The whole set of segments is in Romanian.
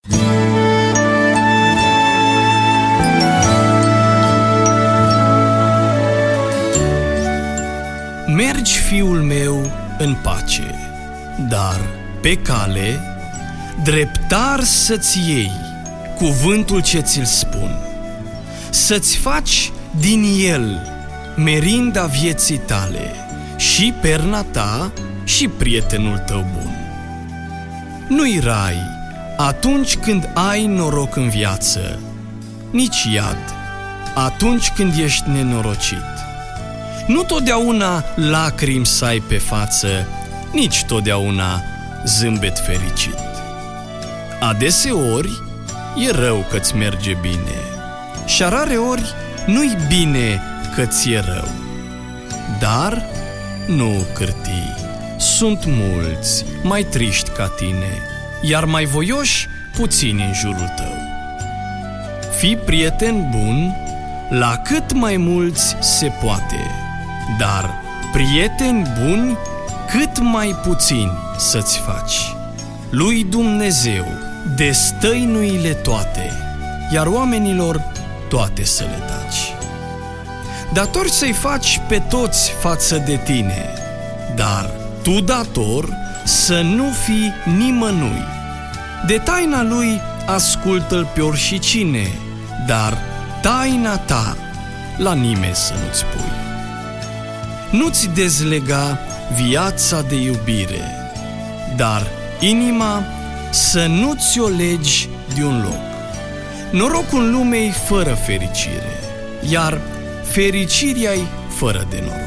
Mergi, fiul meu, în pace, dar pe cale dreptar să-ți iei cuvântul ce ți-l spun, să-ți faci din el merinda vieții tale și perna ta și prietenul tău bun. Nu-i rai atunci când ai noroc în viață, nici iad atunci când ești nenorocit. Nu totdeauna lacrimi să ai pe față, nici totdeauna zâmbet fericit. Adeseori e rău că-ți merge bine și rareori nu-i bine că ți-e rău. Dar nu cârtii, sunt mulți mai triști ca tine, iar mai voioși puțini în jurul tău. Fii prieten bun la cât mai mulți se poate, dar prieteni buni cât mai puțini să-ți faci. Lui Dumnezeu destăinuile toate, iar oamenilor toate să le taci. Datori să-i faci pe toți față de tine, dar tu dator să nu fii nimănui. De taina lui ascultă-l pe oricine, dar taina ta la nimeni să nu-ți pui. Nu-ți dezlega viața de iubire, dar inima să nu ți-o legi de un loc. Norocul în lume-i fără fericire, iar fericirea-i fără de noroc.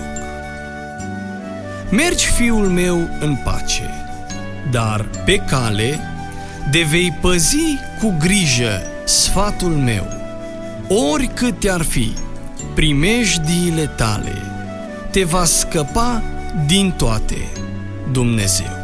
Mergi, fiul meu, în pace, dar pe cale de vei păzi cu grijă sfatul meu. Oricât te-ar fi primejdiile tale, te va scăpa din toate Dumnezeu.